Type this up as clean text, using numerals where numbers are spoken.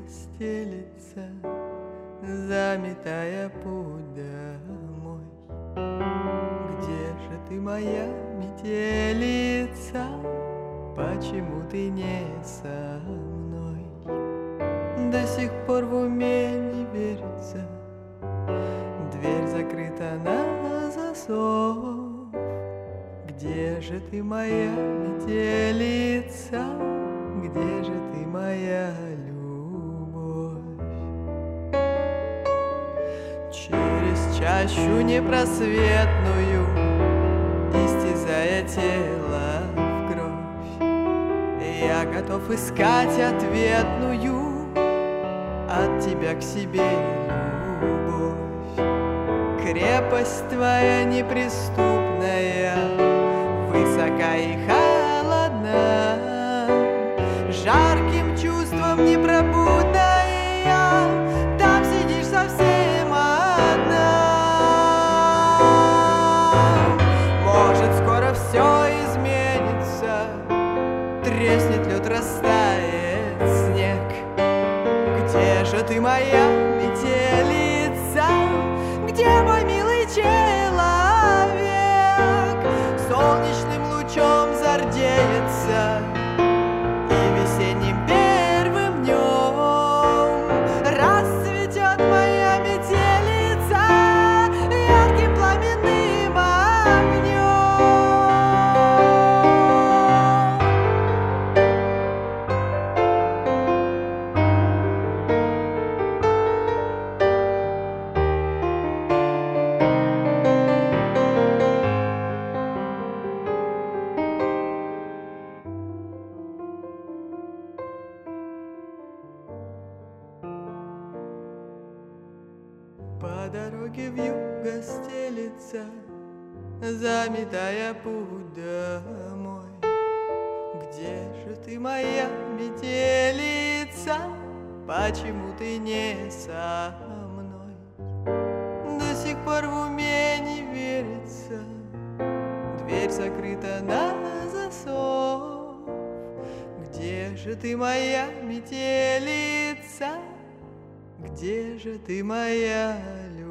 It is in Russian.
стелится, заметая путь домой. Где же ты, моя метелица? Почему ты не со мной? До сих пор в уме не верится, дверь закрыта на засов. Где же ты, моя метелица? Где же ты, моя любовь? Через чащу непросветную, истязая тело в кровь, я готов искать ответную от тебя к себе любовь. Крепость твоя неприступная, высока и холодна, жарким чувством непробудная, там сидишь совсем одна. Может, скоро все изменится, треснет лед, растает снег. Где же ты, моя метелица? Где мой милый человек? Солнечным лучом зардеется, и весенним первым днем расцветет моя метелица ярким пламенным огнем. По дороге вьюга стелится, заметая путь домой. Где же ты, моя метелица? Почему ты не со мной? До сих пор в уме не верится, дверь закрыта на засов. Где же ты, моя метелица? Где же ты, моя любовь?